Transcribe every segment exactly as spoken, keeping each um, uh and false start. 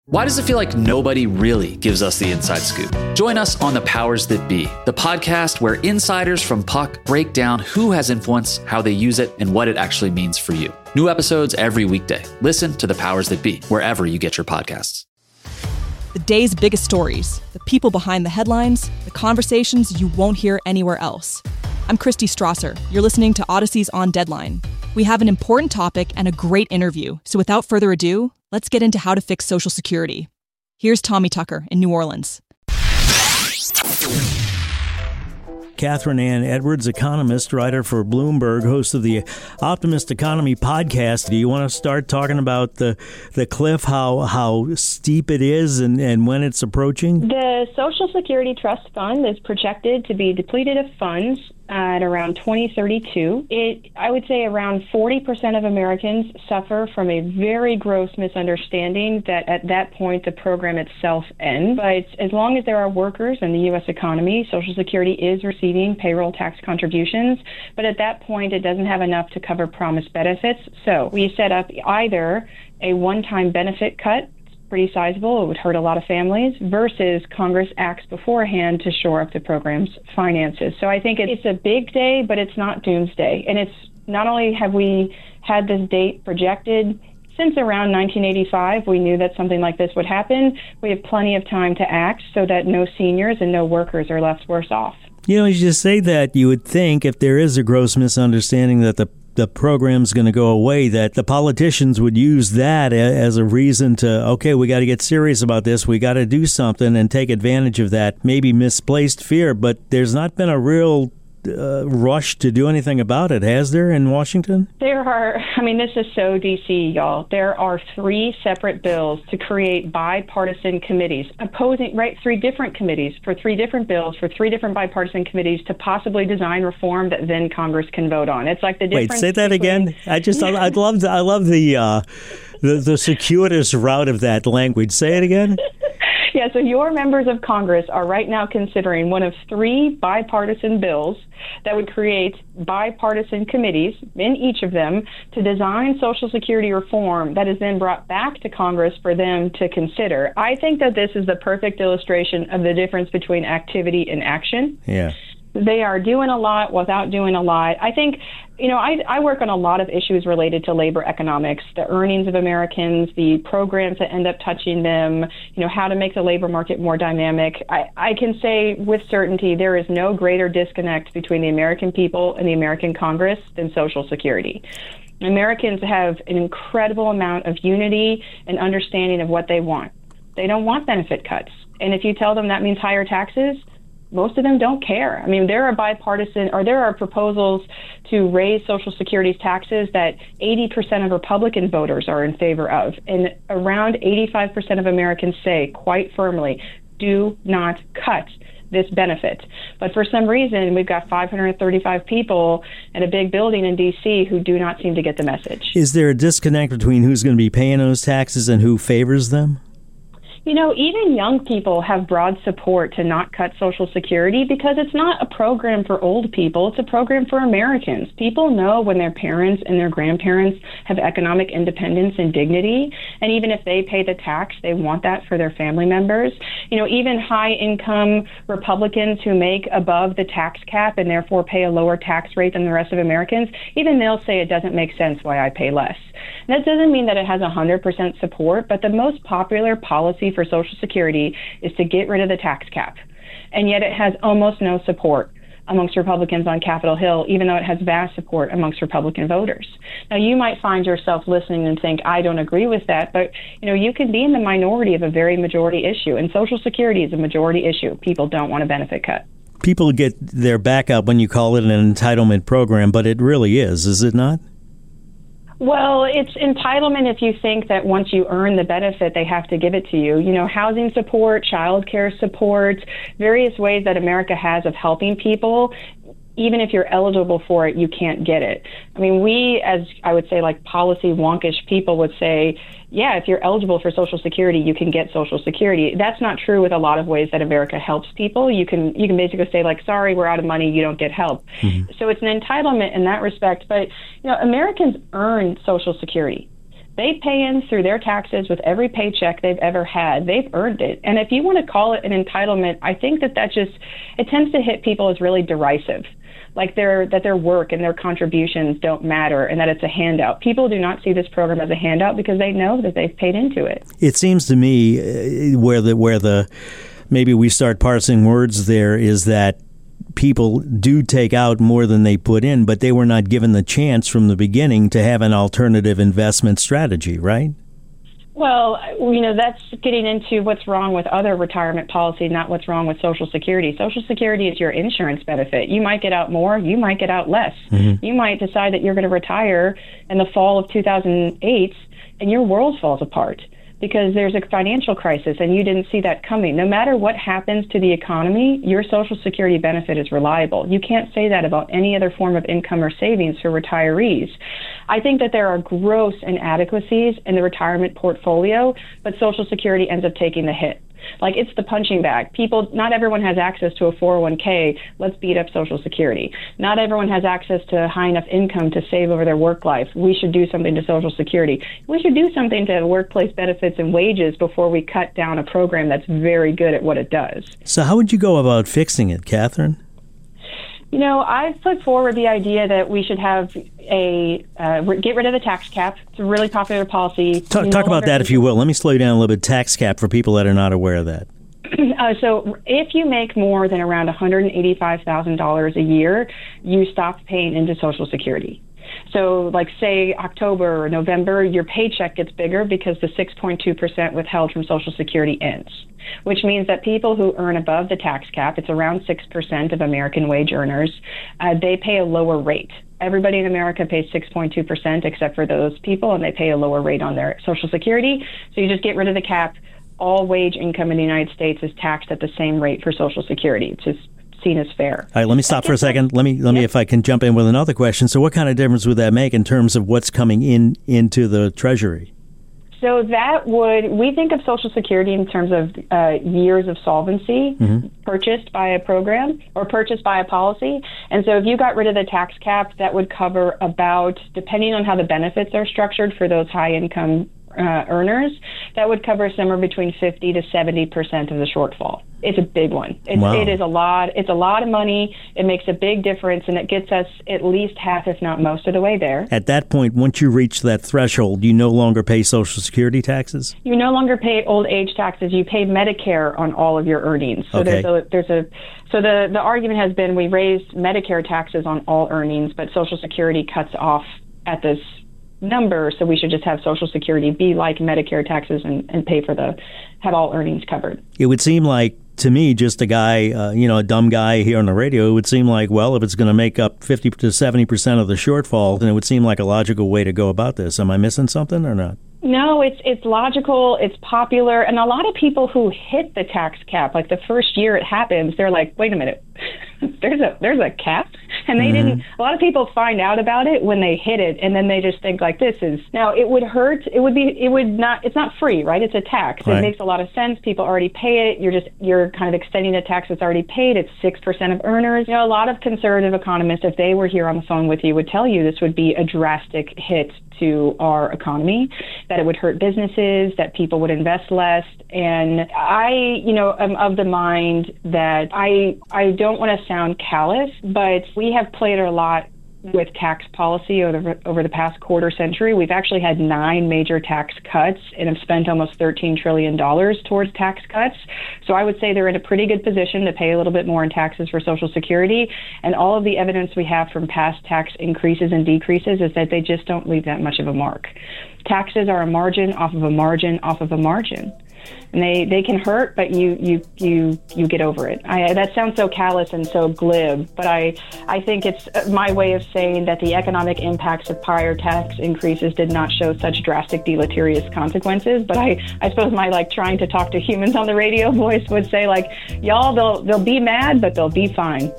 Why does it feel like nobody really gives us the inside scoop? Join us on The Powers That Be, the podcast where insiders from Puck break down who has influence, how they use it, and what it actually means for you. New episodes every weekday. Listen to The Powers That Be, wherever you get your podcasts. The day's biggest stories, the people behind the headlines, the conversations you won't hear anywhere else. I'm Christy Strasser. You're listening to Odyssey's On Deadline. We have an important topic and a great interview, so without further ado, let's get into how to fix Social Security. Here's Tommy Tucker in New Orleans. Catherine Ann Edwards, economist, writer for Bloomberg, host of the Optimist Economy podcast. Do you want to start talking about the the cliff, how how steep it is and, and when it's approaching? The Social Security Trust Fund is projected to be depleted of funds at around twenty thirty-two. It, I would say around forty percent of Americans suffer from a very gross misunderstanding that at that point the program itself ends. But as long as there are workers in the U S economy, Social Security is receiving payroll tax contributions. But at that point, it doesn't have enough to cover promised benefits. So we set up either a one-time benefit cut, pretty sizable, it would hurt a lot of families, versus Congress acts beforehand to shore up the program's finances. So I think it's a big day, but it's not doomsday. And it's not only have we had this date projected since around nineteen eighty-five, we knew that something like this would happen. We have plenty of time to act so that no seniors and no workers are left worse off. You know, as you say that, you would think if there is a gross misunderstanding that the the program's going to go away, that the politicians would use that as a reason to, okay, we got to get serious about this. We got to do something and take advantage of that maybe misplaced fear. But there's not been a real uh, rush to do anything about it, has there, in Washington? There are, I mean, this is so D C, y'all. There are three separate bills to create bipartisan committees, opposing, right, three different committees for three different bills, for three different bipartisan committees to possibly design reform that then Congress can vote on. It's like the difference. Wait, say that between, again? I just, I, I love, I love the, uh, the, the circuitous route of that language. Say it again. Yeah, so your members of Congress are right now considering one of three bipartisan bills that would create bipartisan committees in each of them to design Social Security reform that is then brought back to Congress for them to consider. I think that this is the perfect illustration of the difference between activity and action. Yeah. They are doing a lot without doing a lot. I think, you know, I, I work on a lot of issues related to labor economics, the earnings of Americans, the programs that end up touching them, you know, how to make the labor market more dynamic. I, I can say with certainty there is no greater disconnect between the American people and the American Congress than Social Security. Americans have an incredible amount of unity and understanding of what they want. They don't want benefit cuts. And if you tell them that means higher taxes, most of them don't care. I mean, there are bipartisan, or there are proposals to raise Social Security's taxes that eighty percent of Republican voters are in favor of. And around eighty-five percent of Americans say quite firmly, do not cut this benefit. But for some reason, we've got five hundred thirty-five people in a big building in D C who do not seem to get the message. Is there a disconnect between who's going to be paying those taxes and who favors them? You know, even young people have broad support to not cut Social Security because it's not a program for old people. It's a program for Americans. People know when their parents and their grandparents have economic independence and dignity. And even if they pay the tax, they want that for their family members. You know, even high-income Republicans who make above the tax cap and therefore pay a lower tax rate than the rest of Americans, even they'll say it doesn't make sense why I pay less. That doesn't mean that it has one hundred percent support, but the most popular policy for Social Security is to get rid of the tax cap. And yet it has almost no support amongst Republicans on Capitol Hill, even though it has vast support amongst Republican voters. Now, you might find yourself listening and think, I don't agree with that, but you know, you can be in the minority of a very majority issue, and Social Security is a majority issue. People don't want a benefit cut. People get their back up when you call it an entitlement program, but it really is, is it not? Well, it's entitlement if you think that once you earn the benefit, they have to give it to you. You know, housing support, child care support, various ways that America has of helping people. Even if you're eligible for it, you can't get it. I mean, we, as I would say, like policy wonkish people would say, yeah, if you're eligible for Social Security, you can get Social Security. That's not true with a lot of ways that America helps people. You can you can basically say, like, sorry, we're out of money, you don't get help. Mm-hmm. So it's an entitlement in that respect. But, you know, Americans earn Social Security. They pay in through their taxes with every paycheck they've ever had. They've earned it. And if you want to call it an entitlement, I think that that just, it tends to hit people as really derisive. Like their, that their work and their contributions don't matter and that it's a handout. People do not see this program as a handout because they know that they've paid into it. It seems to me uh, where the, where the, maybe we start parsing words there is that people do take out more than they put in, but they were not given the chance from the beginning to have an alternative investment strategy, right? Well, you know, that's getting into what's wrong with other retirement policy, not what's wrong with Social Security. Social Security is your insurance benefit. You might get out more, you might get out less. Mm-hmm. You might decide that you're going to retire in the fall of two thousand eight and your world falls apart because there's a financial crisis and you didn't see that coming. No matter what happens to the economy, your Social Security benefit is reliable. You can't say that about any other form of income or savings for retirees. I think that there are gross inadequacies in the retirement portfolio, but Social Security ends up taking the hit. Like, it's the punching bag. People, not everyone has access to a four oh one k. Let's beat up Social Security. Not everyone has access to high enough income to save over their work life. We should do something to Social Security. We should do something to workplace benefits and wages before we cut down a program that's very good at what it does. So how would you go about fixing it, Catherine? You know, I've put forward the idea that we should have a, uh, get rid of the tax cap. It's a really popular policy. Talk, no talk about that, if you will. Let me slow you down a little bit. Tax cap for people that are not aware of that. Uh, so if you make more than around one hundred eighty-five thousand dollars a year, you stop paying into Social Security. So like say October or November, your paycheck gets bigger because the six point two percent withheld from Social Security ends, which means that people who earn above the tax cap, it's around six percent of American wage earners, uh, they pay a lower rate. Everybody in America pays six point two percent except for those people, and they pay a lower rate on their Social Security. So you just get rid of the cap. All wage income in the United States is taxed at the same rate for Social Security. It's just seen as fair. All right, let me stop for a second. Let me let me, yep. if I can jump in with another question. So what kind of difference would that make in terms of what's coming in into the Treasury? So that would, we think of Social Security in terms of uh, years of solvency mm-hmm. purchased by a program or purchased by a policy. And so if you got rid of the tax cap, that would cover about, depending on how the benefits are structured for those high income uh, earners, that would cover somewhere between fifty to seventy percent of the shortfall. It's a big one. It's, wow. It is a lot. It's a lot of money. It makes a big difference, and it gets us at least half, if not most of the way there. At that point, once you reach that threshold, you no longer pay Social Security taxes? You no longer pay old age taxes. You pay Medicare on all of your earnings. So okay. there's a there's a so the the argument has been we raised Medicare taxes on all earnings, but Social Security cuts off at this number, so we should just have Social Security be like Medicare taxes and, and pay for the have all earnings covered. It would seem like, to me, just a guy, uh, you know, a dumb guy here on the radio, it would seem like, well, if it's going to make up fifty to seventy percent of the shortfall, then it would seem like a logical way to go about this. Am I missing something or not? No, it's it's logical, it's popular, and a lot of people who hit the tax cap, like the first year it happens, they're like, wait a minute, there's a there's a cap? And they mm-hmm. didn't, a lot of people find out about it when they hit it, and then they just think like, this is, now it would hurt, it would be, it would not, it's not free, right? It's a tax. Right. It makes a lot of sense. People already pay it. You're just, you're kind of extending a tax that's already paid. It's six percent of earners. You know, a lot of conservative economists, if they were here on the phone with you, would tell you this would be a drastic hit to our economy, that it would hurt businesses, that people would invest less. And I, you know, am of the mind that I, I don't want to sound callous, but we have played a lot with tax policy over, over the past quarter century. We've actually had nine major tax cuts and have spent almost thirteen trillion dollars towards tax cuts. So I would say they're in a pretty good position to pay a little bit more in taxes for Social Security. And all of the evidence we have from past tax increases and decreases is that they just don't leave that much of a mark. Taxes are a margin off of a margin off of a margin. And they, they can hurt, but you, you you you get over it. I, that sounds so callous and so glib, but I I think it's my way of saying that the economic impacts of prior tax increases did not show such drastic deleterious consequences. But I, I suppose my like trying to talk to humans on the radio voice would say like, y'all, they'll they'll be mad, but they'll be fine.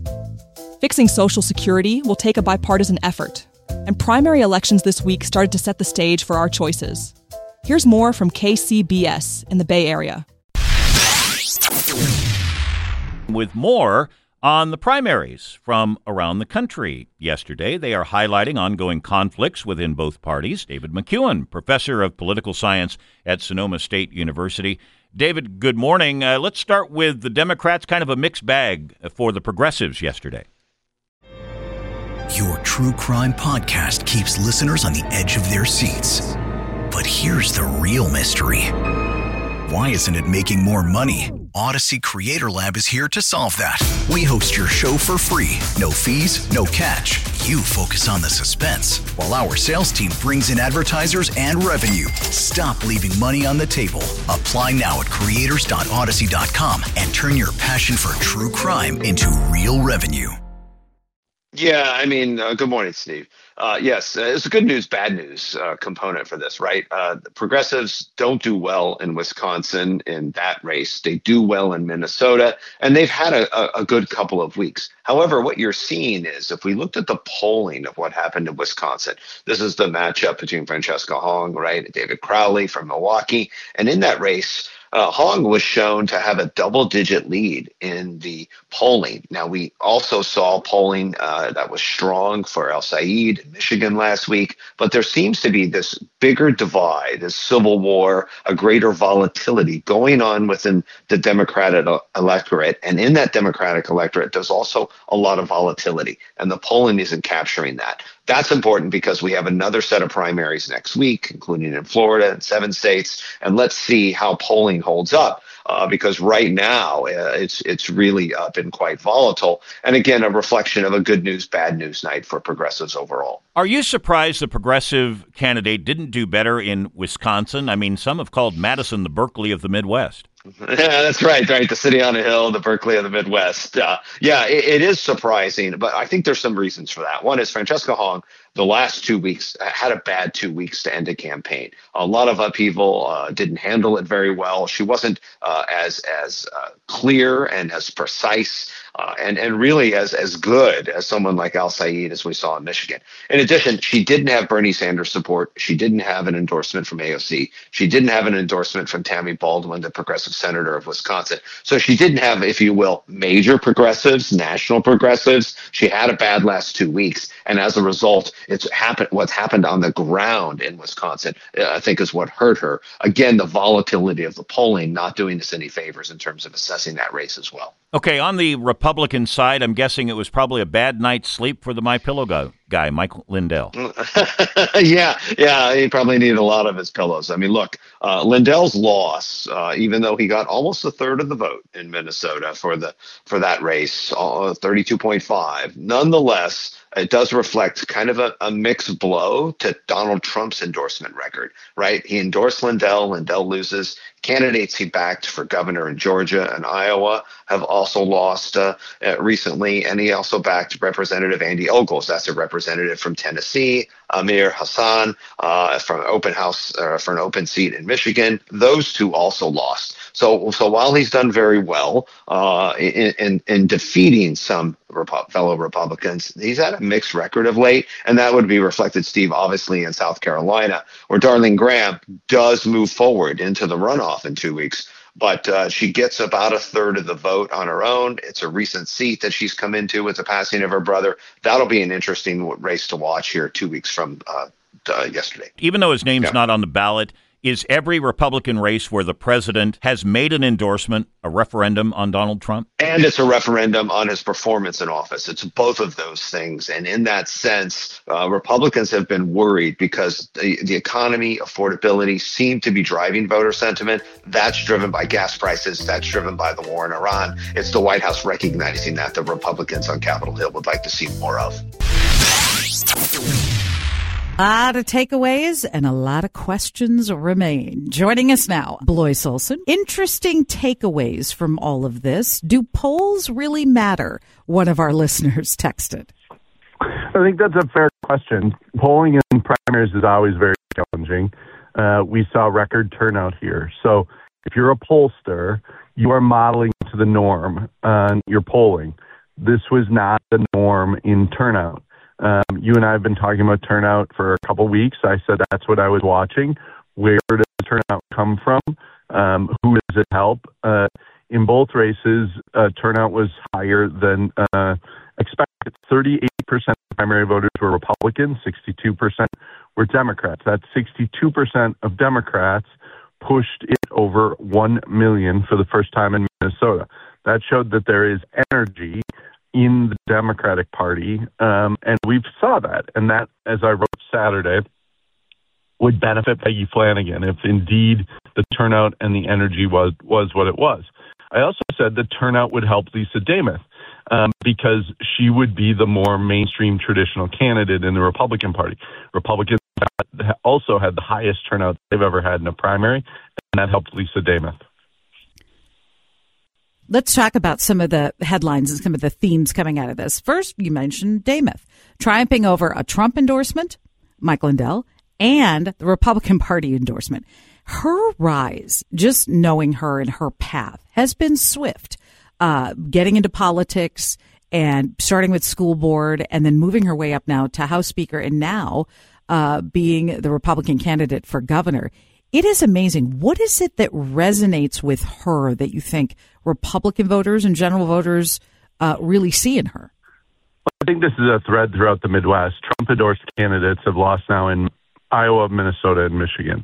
Fixing Social Security will take a bipartisan effort, and primary elections this week started to set the stage for our choices. Here's more from K C B S in the Bay Area. With more on the primaries from around the country yesterday. They are highlighting ongoing conflicts within both parties. David McEwen, professor of political science at Sonoma State University. David, good morning. Uh, let's start with the Democrats, kind of a mixed bag for the progressives yesterday. Your true crime podcast keeps listeners on the edge of their seats. But here's the real mystery. Why isn't it making more money? Odyssey Creator Lab is here to solve that. We host your show for free. No fees, no catch. You focus on the suspense, while our sales team brings in advertisers and revenue. Stop leaving money on the table. Apply now at creators dot odyssey dot com and turn your passion for true crime into real revenue. Yeah, I mean, uh, good morning, Steve. Uh, yes, uh, it's a good news, bad news uh, component for this, right? Uh, the progressives don't do well in Wisconsin in that race. They do well in Minnesota, and they've had a, a good couple of weeks. However, what you're seeing is, if we looked at the polling of what happened in Wisconsin, this is the matchup between Francesca Hong, right, and David Crowley from Milwaukee. And in that race, Uh, Hong was shown to have a double-digit lead in the polling. Now, we also saw polling uh, that was strong for El Said in Michigan last week, but there seems to be this bigger divide, this civil war, a greater volatility going on within the Democratic electorate. And in that Democratic electorate, there's also a lot of volatility, and the polling isn't capturing that. That's important because we have another set of primaries next week, including in Florida and seven states. And let's see how polling holds up, uh, because right now uh, it's it's really uh, been quite volatile. And again, a reflection of a good news, bad news night for progressives overall. Are you surprised the progressive candidate didn't do better in Wisconsin? I mean, some have called Madison the Berkeley of the Midwest. Yeah, that's right, right. The city on a hill, the Berkeley of the Midwest. Uh, yeah, it, it is surprising, but I think there's some reasons for that. One is Francesca Hong, the last two weeks, had a bad two weeks to end a campaign. A lot of upheaval, uh, didn't handle it very well. She wasn't uh, as as uh, clear and as precise uh, and, and really as, as good as someone like El Said as we saw in Michigan. In addition, she didn't have Bernie Sanders support. She didn't have an endorsement from A O C. She didn't have an endorsement from Tammy Baldwin, the progressive senator of Wisconsin. So she didn't have, if you will, major progressives, national progressives. She had a bad last two weeks. And as a result, it's happened. What's happened on the ground in Wisconsin, uh, I think, is what hurt her. Again, the volatility of the polling not doing us any favors in terms of assessing that race as well. Okay, on the Republican side, I'm guessing it was probably a bad night's sleep for the MyPillow guy, guy Mike Lindell. yeah, yeah, he probably needed a lot of his pillows. I mean, look, uh, Lindell's loss, uh, even though he got almost a third of the vote in Minnesota for the for that race, uh, thirty-two point five, nonetheless, it does reflect kind of a, a mixed blow to Donald Trump's endorsement record, right? He endorsed Lindell. Lindell loses. Candidates he backed for governor in Georgia and Iowa have also lost uh, uh, recently, and he also backed Representative Andy Ogles. That's a representative from Tennessee, Amir Hassan uh, from open house uh, for an open seat in Michigan. Those two also lost. So, so while he's done very well uh, in, in, in defeating some Repo- fellow Republicans, he's had a mixed record of late, and that would be reflected, Steve, obviously in South Carolina, where Darlene Graham does move forward into the runoff in two weeks. But uh, she gets about a third of the vote on her own. It's a recent seat that she's come into with the passing of her brother. That'll be an interesting race to watch here two weeks from uh, uh, yesterday. Even though his name's yeah. not on the ballot, is every Republican race where the president has made an endorsement a referendum on Donald Trump? And it's a referendum on his performance in office. It's both of those things. And in that sense, uh, Republicans have been worried because the, the economy, affordability seem to be driving voter sentiment. That's driven by gas prices. That's driven by the war in Iran. It's the White House recognizing that the Republicans on Capitol Hill would like to see more of. A lot of takeaways and a lot of questions remain. Joining us now, Blois Olson. Interesting takeaways from all of this. Do polls really matter? One of our listeners texted. I think that's a fair question. Polling in primaries is always very challenging. Uh, we saw record turnout here. So if you're a pollster, you are modeling to the norm on your polling. This was not the norm in turnout. Um, you and I have been talking about turnout for a couple weeks. I said that's what I was watching. Where does turnout come from? Um, who does it help? Uh, In both races, uh, turnout was higher than uh, expected. thirty-eight percent of primary voters were Republicans, sixty-two percent were Democrats. That's sixty-two percent of Democrats pushed it over one million for the first time in Minnesota. That showed that there is energy in the Democratic Party, um, and we saw that. And that, as I wrote Saturday, would benefit Peggy Flanagan if indeed the turnout and the energy was, was what it was. I also said the turnout would help Lisa Demuth um, because she would be the more mainstream traditional candidate in the Republican Party. Republicans also had the highest turnout they've ever had in a primary, and that helped Lisa Demuth. Let's talk about some of the headlines and some of the themes coming out of this. First, you mentioned Demuth triumphing over a Trump endorsement, Mike Lindell, and the Republican Party endorsement. Her rise, just knowing her and her path, has been swift. Uh, getting into politics and starting with school board and then moving her way up now to House Speaker and now uh, being the Republican candidate for governor. It is amazing. What is it that resonates with her that you think Republican voters and general voters uh, really see in her? I think this is a thread throughout the Midwest. Trump-endorsed candidates have lost now in Iowa, Minnesota, and Michigan.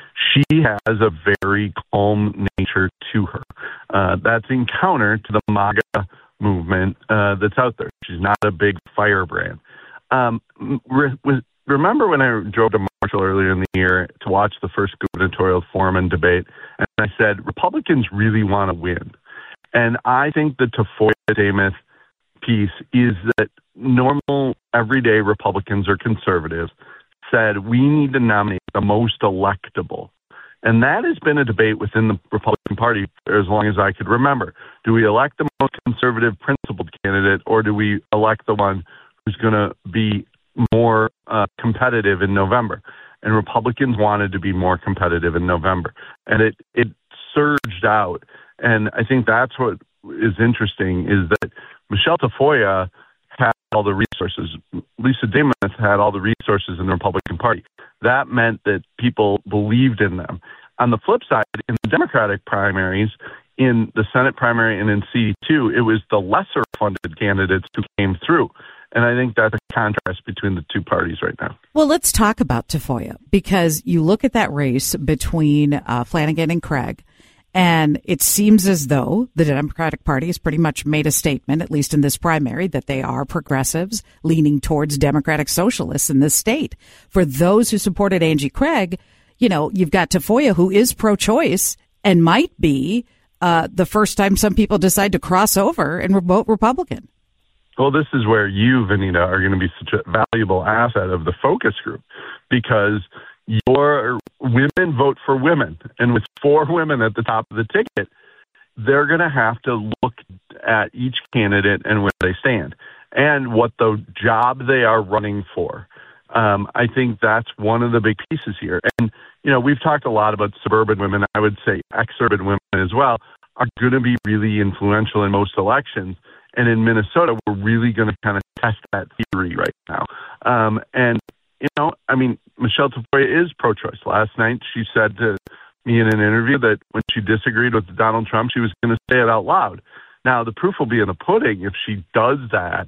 She has a very calm nature to her. Uh, that's in counter to the MAGA movement uh, that's out there. She's not a big firebrand. Um, re- remember when I drove to Marshall earlier in the year to watch the first gubernatorial forum and debate, and I said, Republicans really want to win. And I think the Tafoya-Demuth piece is that normal, everyday Republicans or conservatives said we need to nominate the most electable. And that has been a debate within the Republican Party for as long as I could remember. Do we elect the most conservative principled candidate, or do we elect the one who's going to be more uh, competitive in November? And Republicans wanted to be more competitive in November. And it, it surged out. And I think that's what is interesting is that Michelle Tafoya had all the resources. Lisa Demuth had all the resources in the Republican Party. That meant that people believed in them. On the flip side, in the Democratic primaries, in the Senate primary and in C two, it was the lesser funded candidates who came through. And I think that's a contrast between the two parties right now. Well, let's talk about Tafoya, because you look at that race between uh, Flanagan and Craig, and it seems as though the Democratic Party has pretty much made a statement, at least in this primary, that they are progressives leaning towards democratic socialists in this state. For those who supported Angie Craig, you know, you've got Tafoya, who is pro-choice and might be uh, the first time some people decide to cross over and vote Republican. Well, this is where you, Vanita, are going to be such a valuable asset of the focus group, because your women vote for women. And with four women at the top of the ticket, they're going to have to look at each candidate and where they stand and what the job they are running for. Um, I think that's one of the big pieces here. And, you know, we've talked a lot about suburban women. I would say exurban women as well are going to be really influential in most elections. And in Minnesota, we're really going to kind of test that theory right now. Um, and, you know, I mean, Michelle Tafoya is pro-choice. Last night, she said to me in an interview that when she disagreed with Donald Trump, she was going to say it out loud. Now, the proof will be in the pudding. If she does that,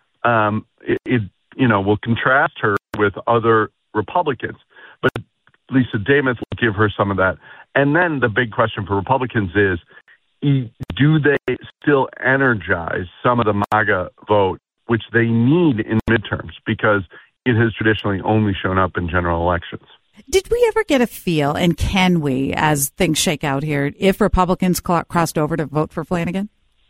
um, it, it, you know, will contrast her with other Republicans. But Lisa Demuth will give her some of that. And then the big question for Republicans is, do they still energize some of the MAGA vote, which they need in midterms, because it has traditionally only shown up in general elections? Did we ever get a feel, and can we, as things shake out here, if Republicans cl- crossed over to vote for Flanagan?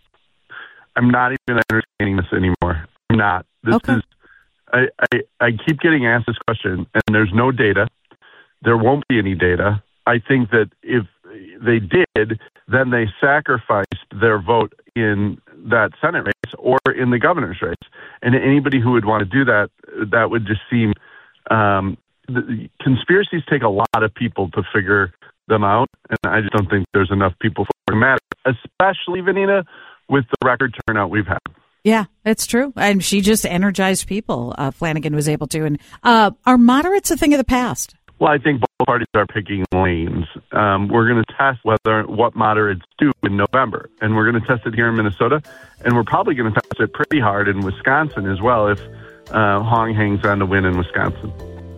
I'm not even entertaining this anymore. I'm not. This okay. is. I, I, I keep getting asked this question, and there's no data. There won't be any data. I think that if they did, then they sacrificed their vote in that Senate race or in the governor's race. And anybody who would want to do that, that would just seem um, the, conspiracies take a lot of people to figure them out, and I just don't think there's enough people for it to matter, especially, Vanita, with the record turnout we've had. Yeah, it's true. And she just energized people. Uh, Flanagan was able to. And uh, are moderates a thing of the past? Well, I think both parties are picking lanes. Um, we're going to test whether what moderates do in November, and we're going to test it here in Minnesota, and we're probably going to test it pretty hard in Wisconsin as well if uh, Hong hangs on to win in Wisconsin.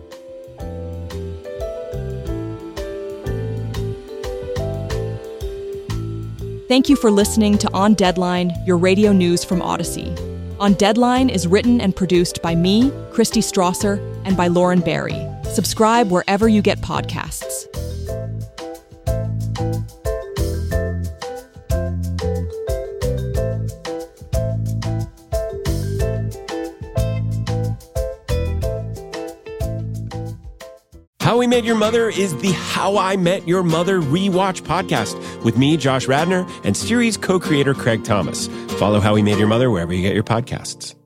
Thank you for listening to On Deadline, your radio news from Odyssey. On Deadline is written and produced by me, Christy Strasser, and by Lauren Barry. Subscribe wherever you get podcasts. How We Met Your Mother is the How I Met Your Mother rewatch podcast with me, Josh Radnor, and series co-creator Craig Thomas. Follow How We Met Your Mother wherever you get your podcasts.